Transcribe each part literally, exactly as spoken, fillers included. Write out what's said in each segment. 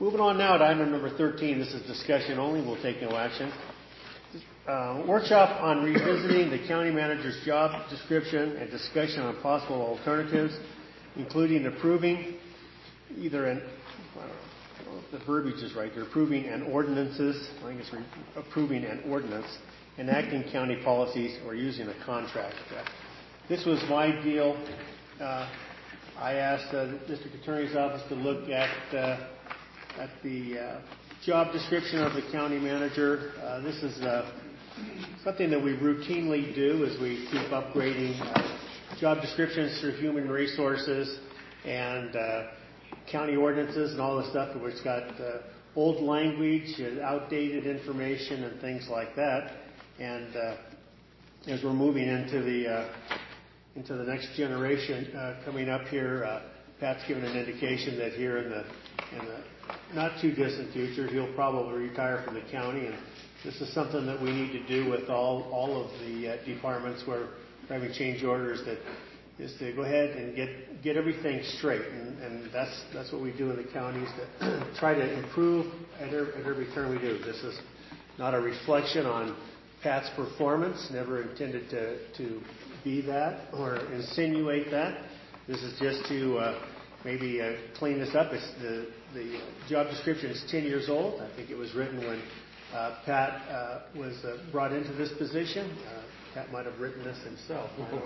moving on now to item number thirteen. This is discussion only. We'll take no action. Uh, workshop on revisiting the county manager's job description and discussion on possible alternatives, including approving either an, I don't know if the verbiage is right, they're approving an ordinances, I think it's re- approving an ordinance, enacting county policies, or using a contract. Uh, this was my deal. Uh, I asked uh, the district attorney's office to look at uh, at the uh, job description of the county manager. Uh, this is uh, something that we routinely do as we keep upgrading uh, job descriptions through human resources and uh, county ordinances and all the stuff where it's got uh, old language and outdated information and things like that. And uh, as we're moving into the uh, into the next generation uh, coming up here, uh, Pat's given an indication that here in the in the not too distant future, he'll probably retire from the county, and this is something that we need to do with all all of the uh, departments where we're having change orders. That is to go ahead and get get everything straight, and, and that's that's what we do in the counties, to try to improve at every, at every turn we do. This is not a reflection on Pat's performance. Never intended to to be that or insinuate that. This is just to uh, maybe uh, clean this up. It's the the job description is ten years old. I think it was written when uh, Pat uh, was uh, brought into this position. Uh, Pat might have written this himself.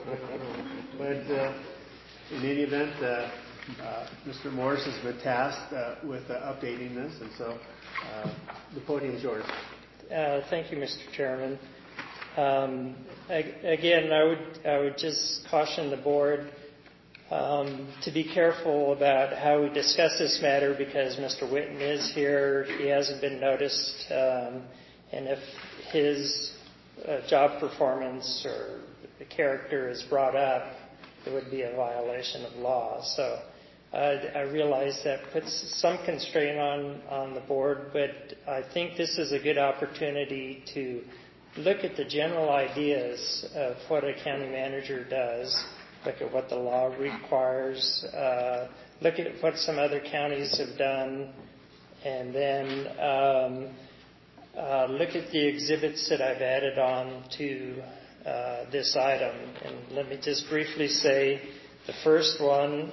But uh, in any event, uh, uh, Mister Morris has been tasked uh, with uh, updating this, and so uh, the podium is yours. Uh, thank you, Mister Chairman. Um, again, I would I would just caution the board um, to be careful about how we discuss this matter, because Mister Whitten is here. He hasn't been noticed, um, and if his uh, job performance or the character is brought up, it would be a violation of law. So uh, I realize that puts some constraint on on the board, but I think this is a good opportunity to look at the general ideas of what a county manager does, look at what the law requires, uh, look at what some other counties have done, and then um, uh, look at the exhibits that I've added on to uh, this item. And let me just briefly say the first one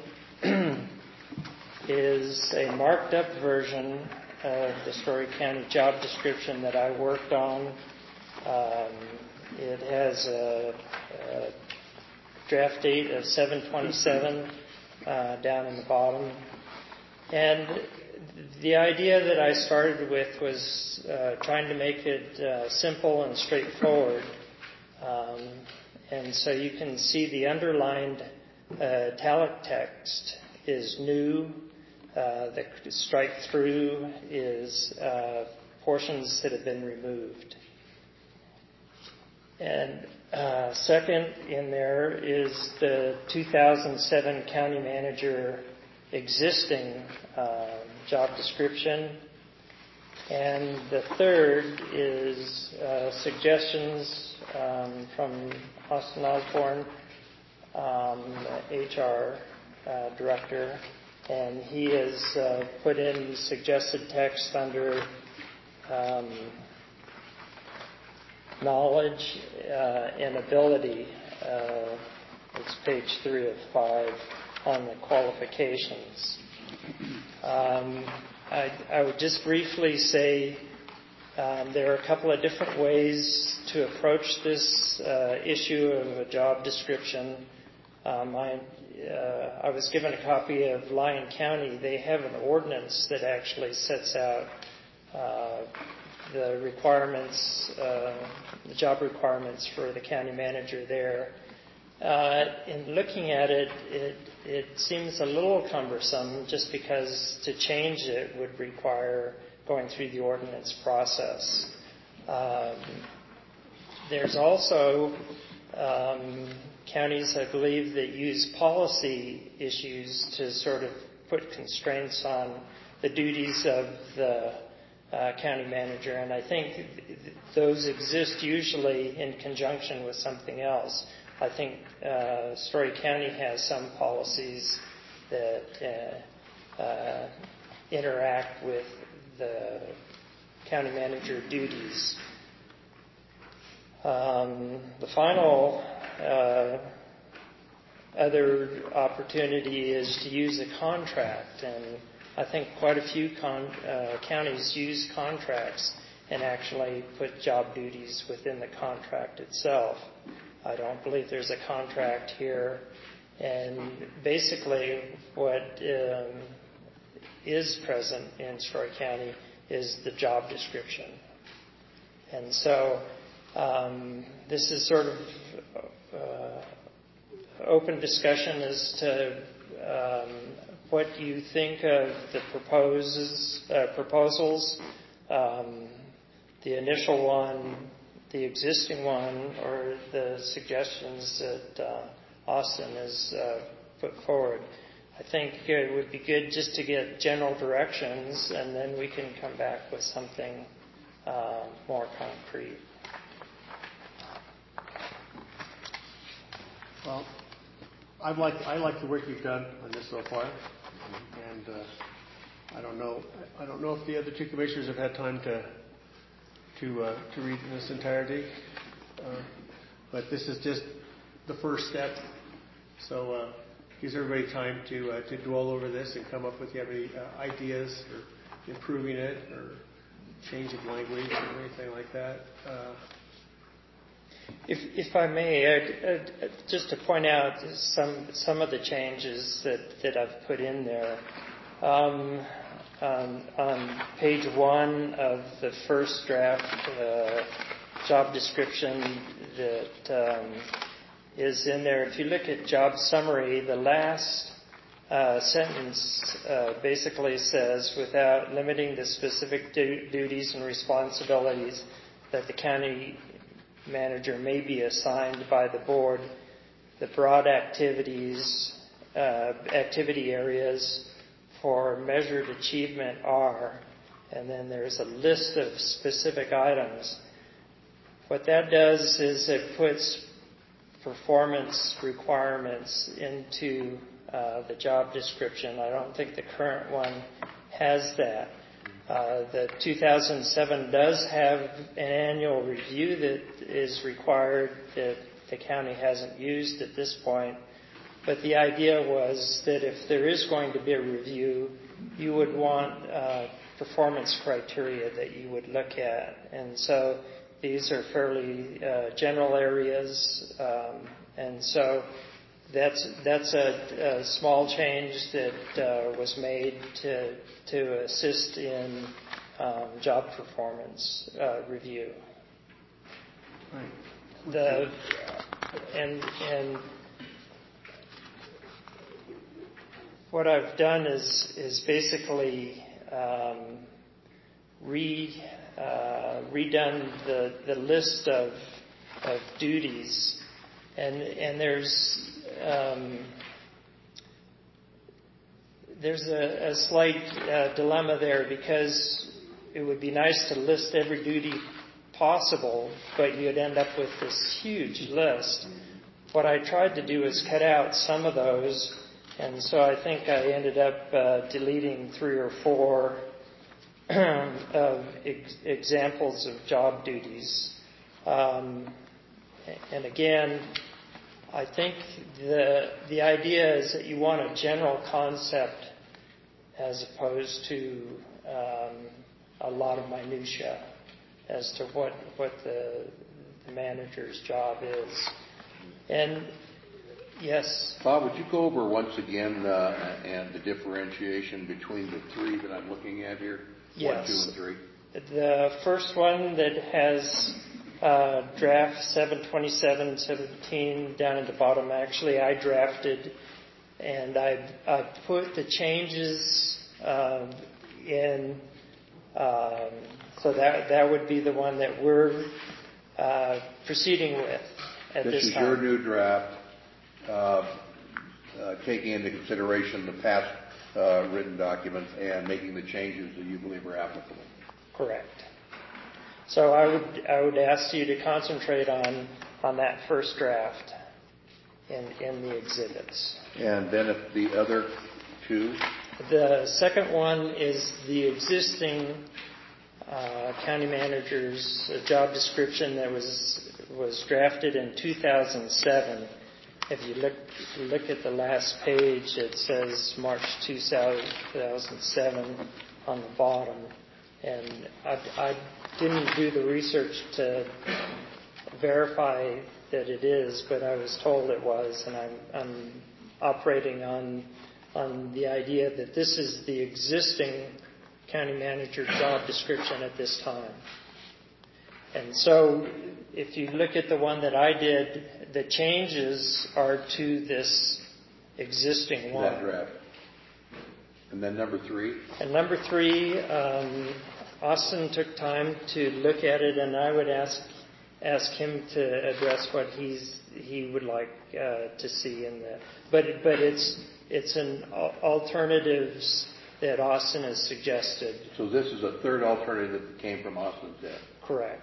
is a marked up version of the Story County job description that I worked on. Um, it has a, a draft date of seven twenty-seven uh, down in the bottom. And the idea that I started with was uh, trying to make it uh, simple and straightforward. Um, and so you can see the underlined uh, italic text is new. Uh, the strike through is uh, portions that have been removed. And uh, second in there is the two thousand seven county manager existing uh, job description. And the third is uh, suggestions um, from Austin Osborne, um, H R uh, director, and he has uh, put in suggested text under um, knowledge uh, and ability. Uh, it's page three of five on the qualifications. Um, I, I would just briefly say um, there are a couple of different ways to approach this uh, issue of a job description. Um, I, uh, I was given a copy of Lyon County. They have an ordinance that actually sets out uh, the requirements, uh, the job requirements for the county manager there. Uh, in looking at it, it, it seems a little cumbersome just because to change it would require going through the ordinance process. Um, there's also um, counties, I believe, that use policy issues to sort of put constraints on the duties of the Uh, county manager, and I think th- those exist usually in conjunction with something else. I think uh, Story County has some policies that uh, uh, interact with the county manager duties. Um, the final uh, other opportunity is to use a contract, and I think quite a few con- uh, counties use contracts and actually put job duties within the contract itself. I don't believe there's a contract here. And basically what um, is present in Story County is the job description. And so um, this is sort of uh, open discussion as to um, what you think of the proposes, uh, proposals, um, the initial one, the existing one, or the suggestions that uh, Austin has uh, put forward. I think it would be good just to get general directions, and then we can come back with something uh, more concrete. Well, I like I like the work you've done on this so far, and uh, I don't know I don't know if the other two commissioners have had time to to uh, to read this entirety, uh, but this is just the first step. So uh, gives everybody time to uh, to dwell over this and come up with, if you have any uh, ideas or improving it or change of language or anything like that. Uh, If, if I may, I'd, I'd, just to point out some some of the changes that, that I've put in there. Um, on, on page one of the first draft uh, job description that um, is in there, if you look at job summary, the last uh, sentence uh, basically says, without limiting the specific du- duties and responsibilities that the county manager may be assigned by the board, the broad activities, uh, activity areas for measured achievement are, and then there's a list of specific items. What that does is it puts performance requirements into uh, the job description. I don't think the current one has that. Uh, the two thousand seven does have an annual review that is required that the county hasn't used at this point. But the idea was that if there is going to be a review, you would want uh, performance criteria that you would look at. And so these are fairly uh, general areas. Um, and so that's that's a, a small change that uh, was made to to assist in um, job performance uh, review. right. The and and what I've done is is basically um, re uh, redone the the list of of duties, and and there's um, there's a, a slight uh, dilemma there, because it would be nice to list every duty possible, but you'd end up with this huge list. What I tried to do is cut out some of those, and so I think I ended up uh, deleting three or four of ex- examples of job duties. Um, and again, I think the the idea is that you want a general concept as opposed to um, a lot of minutia as to what what the, the manager's job is. And yes, Bob, would you go over once again uh, and the differentiation between the three that I'm looking at here? yes. One, two, and three. The first one that has uh, draft seven twenty-seven seventeen down at the bottom, actually I drafted, and I, I put the changes um, in, um, so that that would be the one that we're uh, proceeding with at this, this is time. your new draft, uh, uh, taking into consideration the past uh, written documents and making the changes that you believe are applicable. Correct. So I would I would ask you to concentrate on on that first draft in in the exhibits. And then if the other two, The second one is the existing uh, county manager's job description that was was drafted in two thousand seven. If you look look at the last page, it says March two thousand seven on the bottom. And I, I didn't do the research to verify that it is, but I was told it was, and I'm, I'm operating on on the idea that this is the existing county manager job description at this time. And so if you look at the one that I did, the changes are to this existing one. That draft. And then number three? And number three, um, Austin took time to look at it, and I would ask ask him to address what he's he would like uh, to see in the. But but it's it's an alternatives that Austin has suggested. So this is a third alternative that came from Austin's desk. Correct.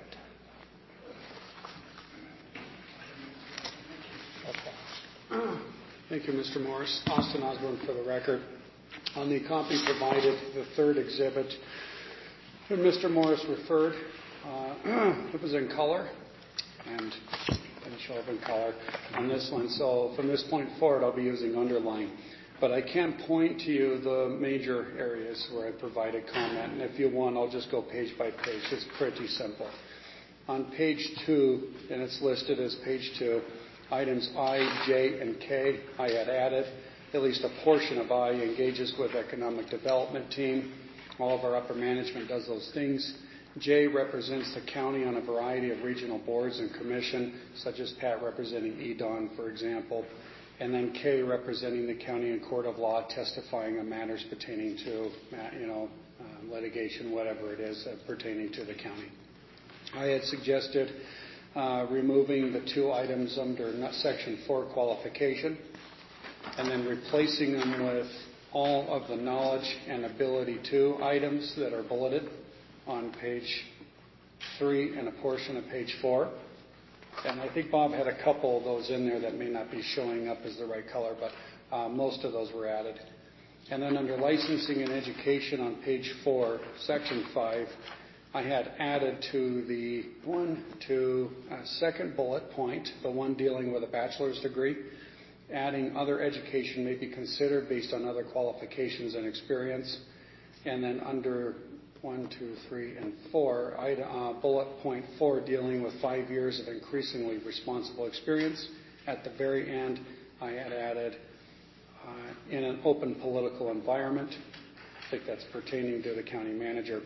Okay. Thank you, Mister Morris. Austin Osborne for the record. On the copy provided, the third exhibit that Mister Morris referred, uh, it was in color, and didn't show up in color on this one. So from this point forward, I'll be using underline. But I can point to you the major areas where I provided comment. And if you want, I'll just go page by page. It's pretty simple. On page two, and it's listed as page two, items I, J, and K, I had added. At least a portion of I engages with economic development team. All of our upper management does those things. J represents the county on a variety of regional boards and commission, such as Pat representing E D O N, for example. And then K representing the county in court of law, testifying on matters pertaining to, you know, um, litigation, whatever it is, uh, pertaining to the county. I had suggested uh, removing the two items under section four, qualification, and then replacing them with all of the knowledge and ability to items that are bulleted on page three and a portion of page four. And I think Bob had a couple of those in there that may not be showing up as the right color, but uh, most of those were added. And then under licensing and education on page four, section five, I had added to the one, two, uh, second bullet point, the one dealing with a bachelor's degree, adding other education may be considered based on other qualifications and experience. And then under one, two, three, and four, I, uh, bullet point four, dealing with five years of increasingly responsible experience. At the very end, I had added uh, in an open political environment. I think that's pertaining to the county manager.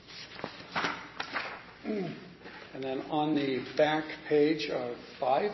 And then on the back page of five,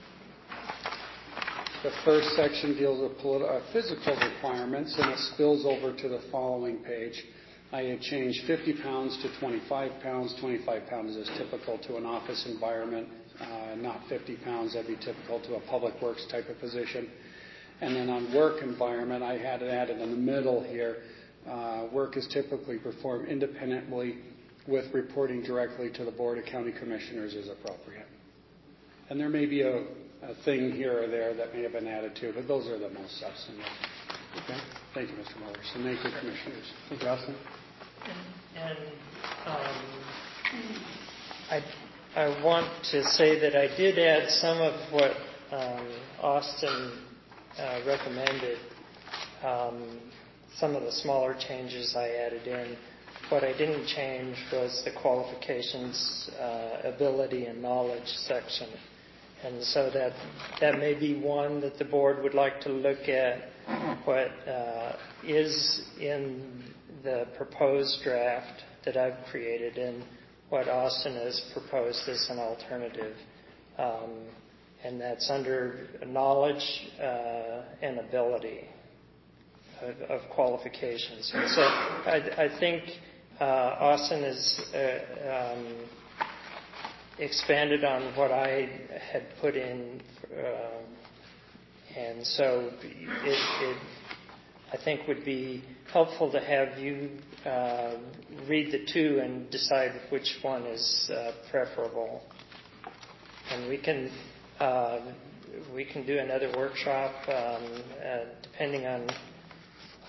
the first section deals with politi- uh, physical requirements, and it spills over to the following page. I had changed fifty pounds to twenty-five pounds. twenty-five pounds is typical to an office environment, uh, not fifty pounds. That'd be typical to a public works type of position. And then on work environment, I had it added in the middle here. Uh, work is typically performed independently with reporting directly to the Board of County Commissioners as appropriate. And there may be a, a thing here or there that may have been added too, but those are the most substantive. Okay. Thank you, Mister Morris, and thank you, Commissioners. Thank you, Austin. And um, I, I want to say that I did add some of what um, Austin uh, recommended. Um, some of the smaller changes I added in. What I didn't change was the qualifications, uh, ability, and knowledge section. And so that that may be one that the board would like to look at. What uh, is in the proposed draft that I've created and what Austin has proposed as an alternative. Um, and that's under knowledge uh, and ability of, of qualifications. And so I, I think uh, Austin has uh, um, expanded on what I had put in. Uh, and so it, it I think would be helpful to have you uh, read the two and decide which one is uh, preferable. And we can uh, we can do another workshop um, uh, depending on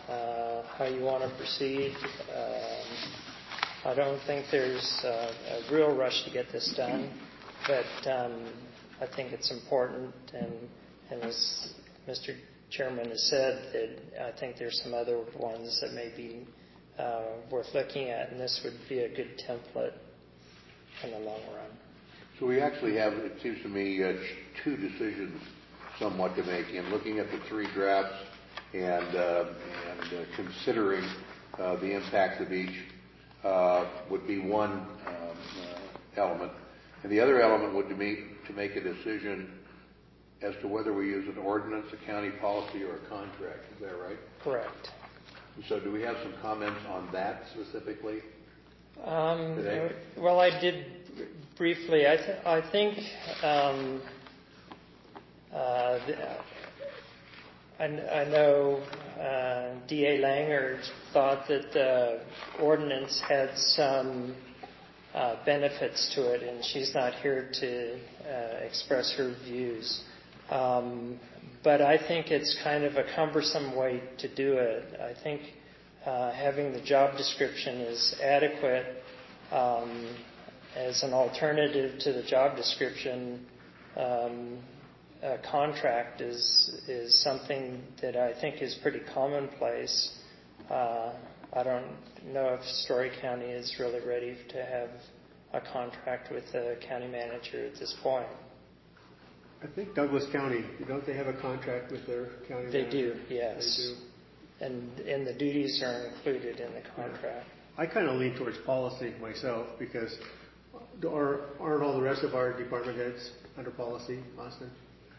uh, how you want to proceed. Um, I don't think there's uh, a real rush to get this done, but um, I think it's important, and, and as Mister Chairman has said, that I think there's some other ones that may be uh, worth looking at, and this would be a good template in the long run. So we actually have, it seems to me, uh, two decisions somewhat to make in looking at the three drafts and, uh, and uh, considering uh, the impact of each uh, would be one um, uh, element. And the other element would be to make a decision as to whether we use an ordinance, a county policy, or a contract. Is that right? Correct. So do we have some comments on that specifically? Um, today? Well, I did briefly. I, th- I think um, uh, the, I, I know uh, D A Langer thought that the ordinance had some uh, benefits to it, and she's not here to uh, express her views. Um, but I think it's kind of a cumbersome way to do it. I think uh, having the job description is adequate um, as an alternative to the job description. Um, a contract is is something that I think is pretty commonplace. Uh, I don't know if Story County is really ready to have a contract with the county manager at this point. I think Douglas County, don't they have a contract with their county They manager? do, yes. They do. And and the duties are included in the contract. I kind of lean towards policy myself because are, aren't all the rest of our department heads under policy, Austin?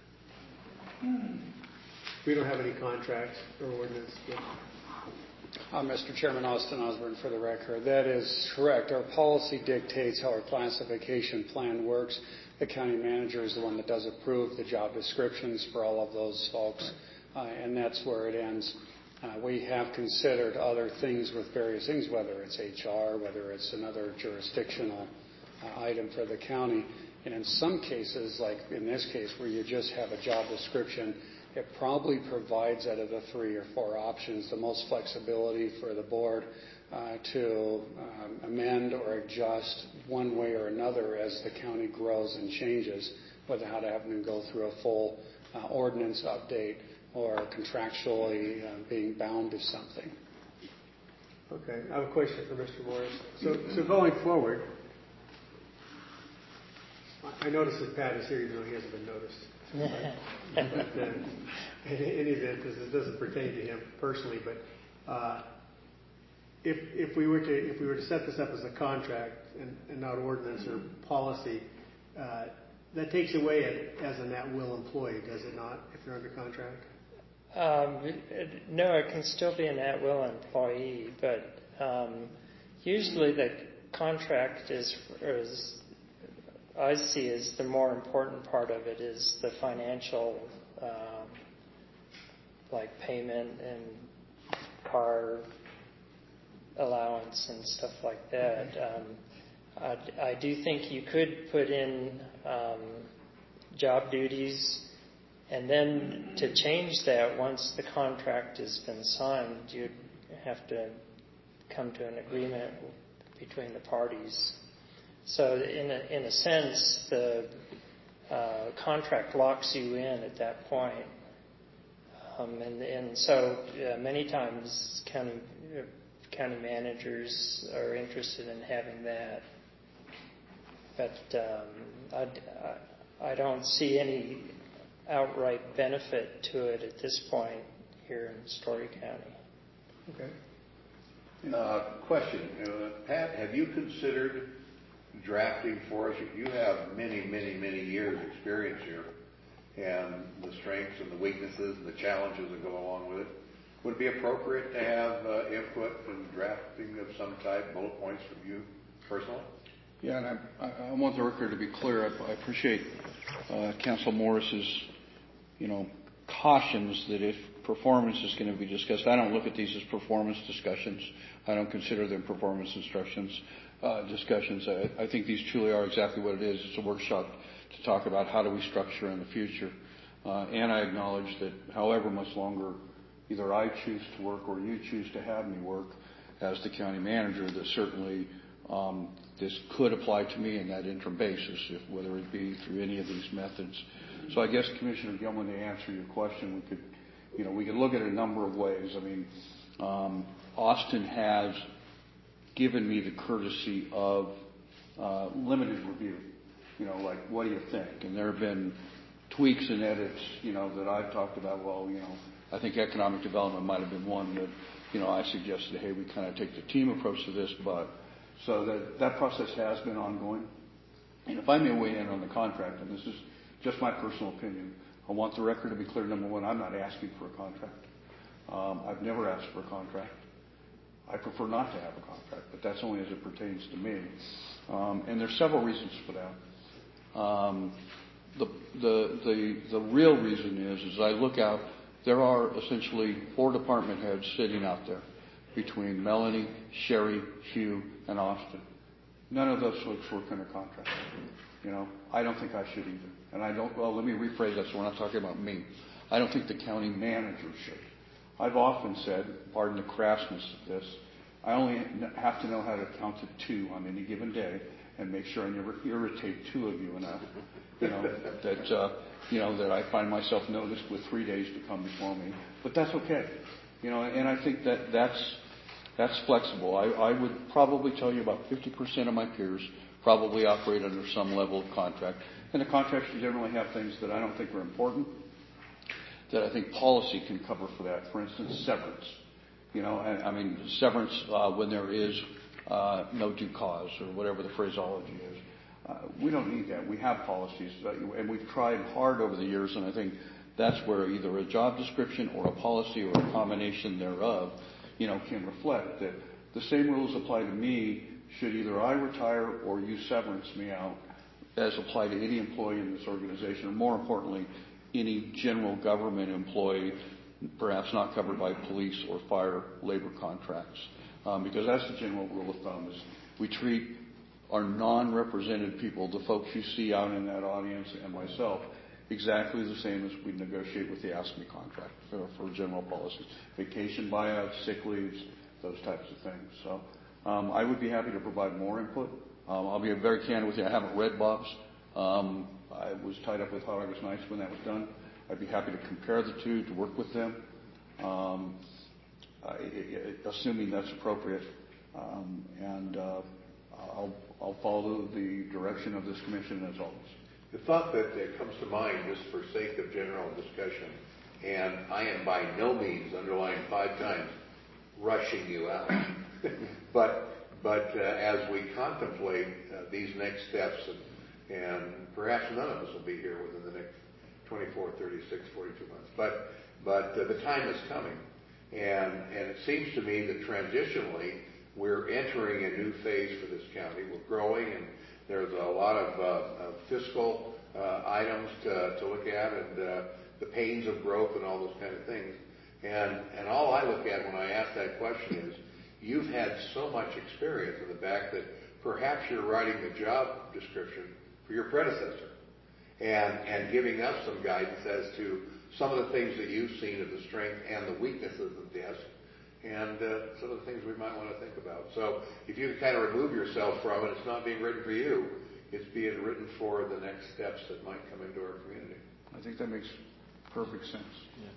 Hmm. We don't have any contracts or ordinance. But... Uh, Mister Chairman, Austin Osborne for the record. That is correct. Our policy dictates how our classification plan works. The county manager is the one that does approve the job descriptions for all of those folks, uh, and that's where it ends. Uh, we have considered other things with various things, whether it's H R, whether it's another jurisdictional uh, item for the county. And in some cases, like in this case where you just have a job description, it probably provides, out of the three or four options, the most flexibility for the board uh, to um, amend or adjust one way or another as the county grows and changes, without having to go through a full uh, ordinance update or contractually uh, being bound to something. Okay, I have a question for Mister Morris. So, so going forward, I noticed that Pat is here even though he hasn't been noticed. But, but uh, in any event, this doesn't pertain to him personally, but uh, if if we were to if we were to set this up as a contract and, and not ordinance or policy, uh, that takes away it as an at-will employee, does it not? If they're under contract. Um, it, no, it can still be an at-will employee, but um, usually the contract is, is I see as the more important part of it is the financial, um, like payment and car allowance and stuff like that. Um, I, I do think you could put in um, job duties, and then to change that once the contract has been signed, you'd have to come to an agreement between the parties. So in a, in a sense, the uh, contract locks you in at that point. Um, and, and so uh, many times county uh, county managers are interested in having that. But um, I, I don't see any outright benefit to it at this point here in Story County. Okay. Uh, question. Uh, Pat, have you considered drafting for us? You have many, many, many years experience here, and the strengths and the weaknesses and the challenges that go along with it. Would it be appropriate to have uh, input and drafting of some type, bullet points from you personally? Yeah, and I, I want the record to be clear. I, I appreciate uh, Council Morris's, you know, cautions that if performance is going to be discussed, I don't look at these as performance discussions. I don't consider them performance instructions. Uh, discussions. I, I think these truly are exactly what it is. It's a workshop to talk about how do we structure in the future. Uh, and I acknowledge that however much longer either I choose to work or you choose to have me work as the county manager, that certainly um, this could apply to me in that interim basis, if, whether it be through any of these methods. So I guess, Commissioner Gilman, to answer your question, we could, you know, we could look at it a number of ways. I mean, um, Austin has given me the courtesy of uh, limited review. You know, like, what do you think? And there have been tweaks and edits, you know, that I've talked about. Well, you know, I think economic development might have been one that, you know, I suggested, hey, we kind of take the team approach to this, but so that that process has been ongoing. And if I may weigh in on the contract, and this is just my personal opinion, I want the record to be clear. Number one, I'm not asking for a contract. Um, I've never asked for a contract. I prefer not to have a contract, but that's only as it pertains to me. Um, and there's several reasons for that. Um, the, the, the, the real reason is, as I look out, there are essentially four department heads sitting out there between Melanie, Sherry, Hugh, and Austin. None of those folks work under contract. You know, I don't think I should either. And I don't, well, let me rephrase that so we're not talking about me. I don't think the county manager should. I've often said, pardon the crassness of this, I only have to know how to count to two on any given day and make sure I never irritate two of you enough. You know, that, uh, you know, that I find myself noticed with three days to come before me. But that's okay. You know, and I think that that's, that's flexible. I, I would probably tell you about fifty percent of my peers probably operate under some level of contract. And the contracts generally have things that I don't think are important, that I think policy can cover for that. For instance, severance. You know, and I mean, severance uh, when there is uh, no due cause or whatever the phraseology is. Uh, we don't need that. We have policies, uh, and we've tried hard over the years, and I think that's where either a job description or a policy or a combination thereof, you know, can reflect that the same rules apply to me should either I retire or you severance me out as apply to any employee in this organization, or more importantly, any general government employee, perhaps not covered by police or fire labor contracts. Um, because that's the general rule of thumb, is we treat our non-represented people, the folks you see out in that audience and myself, exactly the same as we negotiate with the AFSCME contract for, for general policies. Vacation buyouts, sick leaves, those types of things. So um, I would be happy to provide more input. Um, I'll be very candid with you. I haven't read Bob's. Um, I was tied up with Hot August Nights when that was done. I'd be happy to compare the two, to work with them, um, I, assuming that's appropriate. Um, and uh, I'll, I'll follow the direction of this commission as always. The thought that uh, comes to mind, just for sake of general discussion, and I am by no means, underlying five times, rushing you out. but but uh, as we contemplate uh, these next steps, and, and perhaps none of us will be here within the next twenty-four, thirty-six, forty-two months, but but uh, the time is coming, and and it seems to me that transitionally we're entering a new phase for this county. We're growing, and there's a lot of, uh, of fiscal uh, items to, to look at, and uh, the pains of growth and all those kind of things. And and all I look at when I ask that question is, you've had so much experience in the fact that perhaps you're writing the job description for your predecessor, and and giving us some guidance as to some of the things that you've seen of the strength and the weaknesses of this, and uh, some of the things we might want to think about. So if you can kind of remove yourself from it, it's not being written for you, it's being written for the next steps that might come into our community. I think that makes perfect sense. Yeah.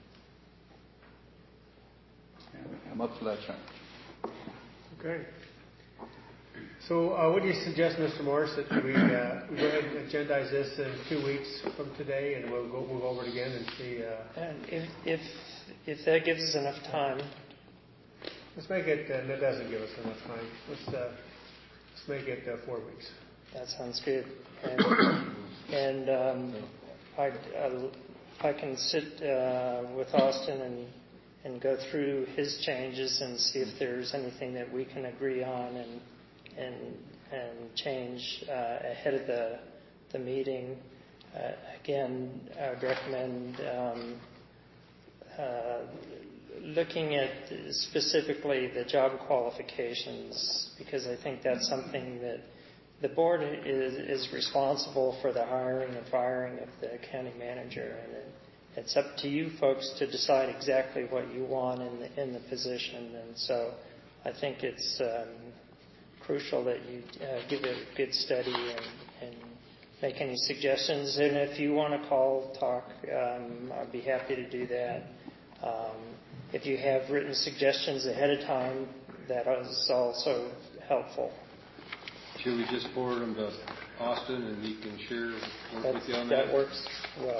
And I'm up for that challenge. Okay. So uh, what do you suggest, Mister Morris, that we, uh, we go ahead and agendize this in two weeks from today, and we'll go, we'll go over it again and see. Uh, And if, if if that gives us enough time, let's make it. Uh, that doesn't give us enough time. Let's uh, let's make it uh, four weeks. that sounds good. And, and um, I, uh, if I can sit uh, with Austin and and go through his changes and see if there's anything that we can agree on and and and change uh, ahead of the the meeting. Uh, again, I would recommend um, uh, looking at specifically the job qualifications, because I think that's something that the board is, is responsible for the hiring and firing of the county manager, and it's up to you folks to decide exactly what you want in the, in the position. And so I think it's um, crucial that you uh, give it a good study and, and make any suggestions. And if you want to call, talk, um, I'd be happy to do that. Um, if you have written suggestions ahead of time, that is also helpful. Should we just forward them to Austin and he can share work That, with you on that? that works well.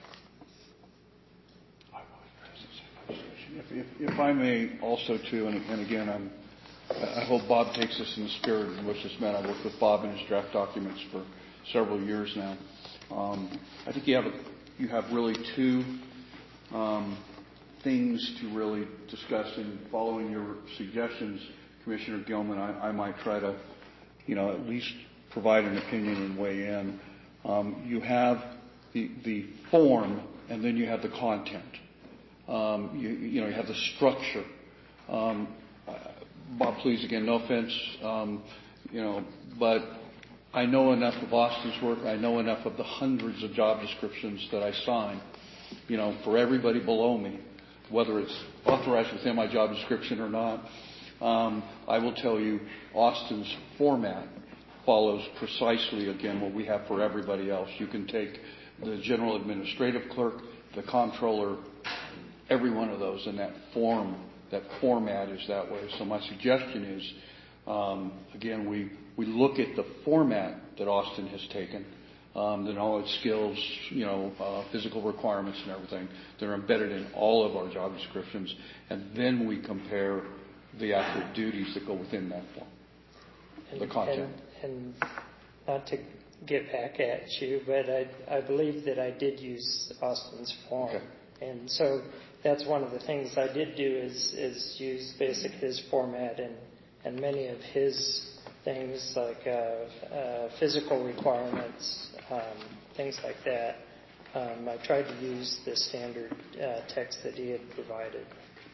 If, if, if I may also too, and, and again, I'm, I hope Bob takes this in the spirit in which this meant. I've worked with Bob in his draft documents for several years now. Um, I think you have a, you have really two um, things to really discuss. In following your suggestions, Commissioner Gilman, I, I might try to, you know, at least provide an opinion and weigh in. Um, you have the the form, and then you have the content. Um, you, you know, you have the structure. Um, Bob, please, again, no offense, um, you know, but I know enough of Austin's work. I know enough of the hundreds of job descriptions that I sign, you know, for everybody below me, whether it's authorized within my job description or not. Um, I will tell you, Austin's format follows precisely, again, what we have for everybody else. You can take the general administrative clerk, the comptroller, every one of those in that form, that format is that way. So my suggestion is, um, again, we, we look at the format that Austin has taken, um, the knowledge, skills, you know, uh, physical requirements and everything that are embedded in all of our job descriptions, and then we compare the actual duties that go within that form, and, the content. And, and not to get back at you, but I, I believe that I did use Austin's form. Okay. And so that's one of the things I did do is, is use basic his format and, and many of his things like uh, uh, physical requirements, um, things like that. Um, I tried to use the standard uh, text that he had provided.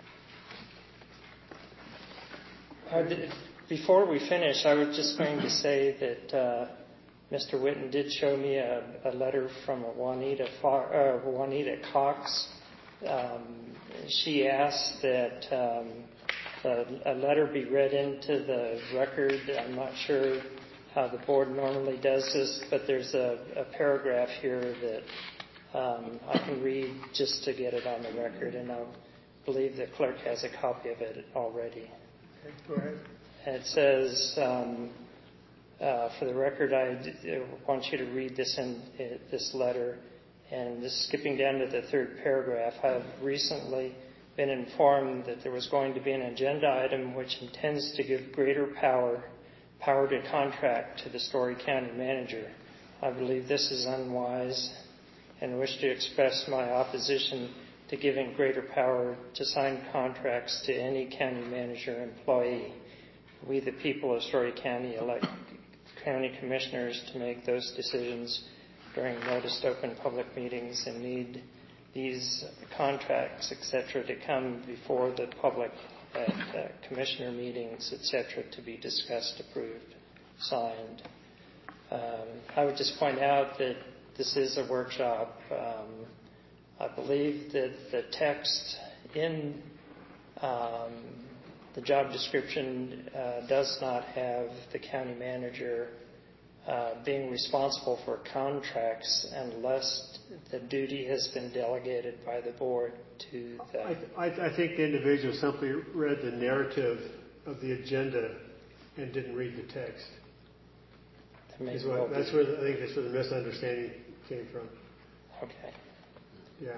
Uh, th- before we finish, I was just going to say that uh, Mister Witten did show me a, a letter from a Juanita, Far, uh, Juanita Cox. Um, she asked that um, a, a letter be read into the record. I'm not sure how the board normally does this, but there's a, a paragraph here that um, I can read just to get it on the record, and I believe the clerk has a copy of it already. Okay, go ahead. And it says, um, uh, for the record, I d- want you to read this in uh, this letter. And just skipping down to the third paragraph, I have recently been informed that there was going to be an agenda item which intends to give greater power, power to contract to the Story County manager. I believe this is unwise and wish to express my opposition to giving greater power to sign contracts to any county manager employee. We, the people of Story County, elect county commissioners to make those decisions during noticed open public meetings and need these contracts, et cetera, to come before the public at uh, commissioner meetings, et cetera, to be discussed, approved, signed. Um, I would just point out that this is a workshop. Um, I believe that the text in um, the job description uh, does not have the county manager uh, being responsible for contracts unless the duty has been delegated by the board to the... I, I, I think the individual simply read the narrative of the agenda and didn't read the text. That Is well what, that's where the, I think that's where the misunderstanding came from. Okay. Yeah.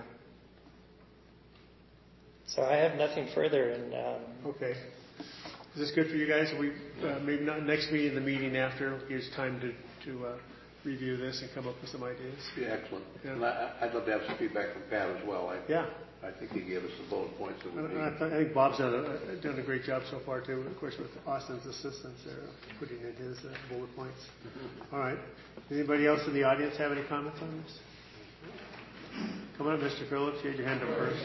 So I have nothing further. And um, Okay. Is this good for you guys? We uh, maybe not next meeting, the meeting after gives time to to uh, review this and come up with some ideas. Yeah, excellent. Yeah. And I, I'd love to have some feedback from Pat as well. I, Yeah. I think he gave us some bullet points that we And need. I, th- I think Bob's done a, done a great job so far too. Of course, with Austin's assistance there, putting in his uh, bullet points. All right. Anybody else in the audience have any comments on this? Come on, Mister Phillips. You had your hand up first.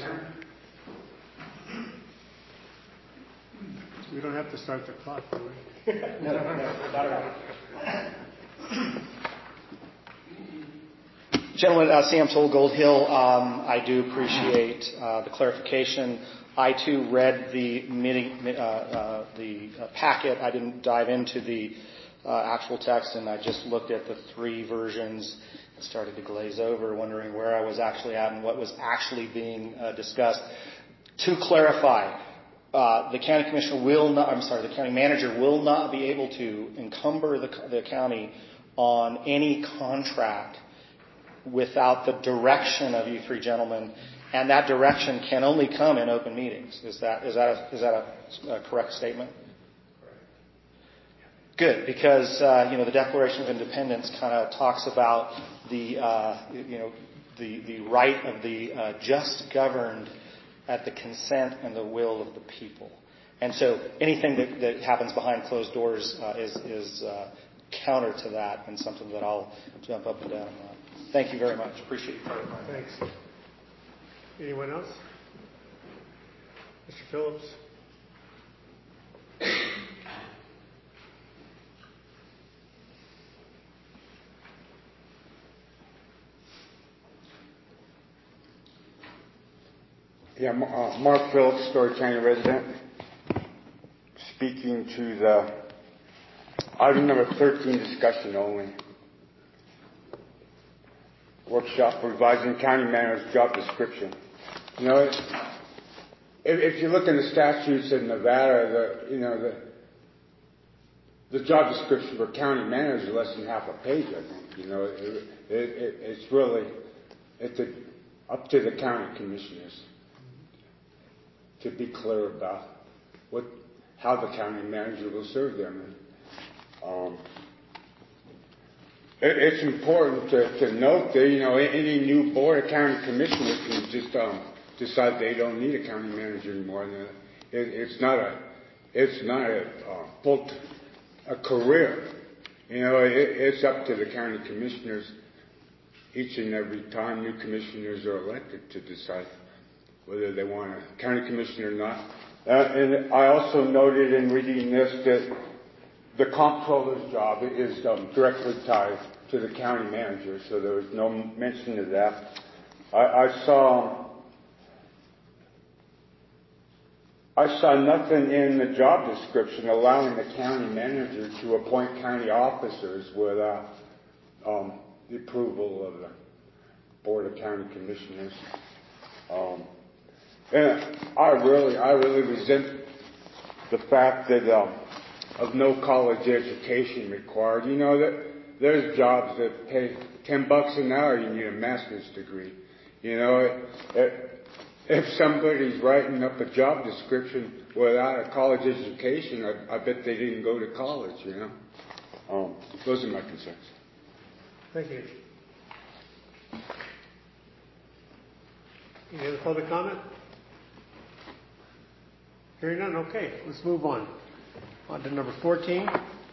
We don't have to start the clock, do we? no, no, not at all. Gentlemen, uh, Sam Toll, Gold Hill. Um, I do appreciate uh, the clarification. I too read the meeting, uh, uh, the uh, packet. I didn't dive into the uh, actual text, and I just looked at the three versions. I started to glaze over, wondering where I was actually at and what was actually being uh, discussed. To clarify, uh, the county commissioner will not. I'm sorry, the county manager will not be able to encumber the, the county on any contract without the direction of you three gentlemen, and that direction can only come in open meetings. Is that is that a, is that a, a correct statement? Good, because uh, you know the Declaration of Independence kind of talks about the uh, you know the the right of the uh, just governed at the consent and the will of the people, and so anything that, that happens behind closed doors uh, is is uh, counter to that, and something that I'll jump up and down on. Thank you very much. Appreciate you clarifying. Thanks. Anyone else? Mister Phillips? Yeah, uh, Mark Phillips, Story County resident, speaking to the item number thirteen, discussion only. Workshop for revising county manager's job description. You know, if, if you look in the statutes in Nevada, the you know the the job description for county manager is less than half a page. I think you know it, it, it, it's really it's a, up to the county commissioners to be clear about what how the county manager will serve them. Um, It's important to, to note that, you know, any new board of county commissioners can just um, decide they don't need a county manager anymore. And it, it's not a, it's not a uh, full, a career. You know, it, it's up to the county commissioners each and every time new commissioners are elected to decide whether they want a county commissioner or not. Uh, and I also noted in reading this that the comptroller's job is um, directly tied to the county manager, so there was no mention of that. I, I saw I saw nothing in the job description allowing the county manager to appoint county officers without um, the approval of the Board of County Commissioners. Um, and I really, I really resent the fact that um, of no college education required. You know that there's jobs that pay ten bucks an hour. You need a master's degree. You know, it, it, if somebody's writing up a job description without a college education, I, I bet they didn't go to college. You know, um, those are my concerns. Thank you. Any other public comment? Hearing none. Okay, let's move on. On to number fourteen.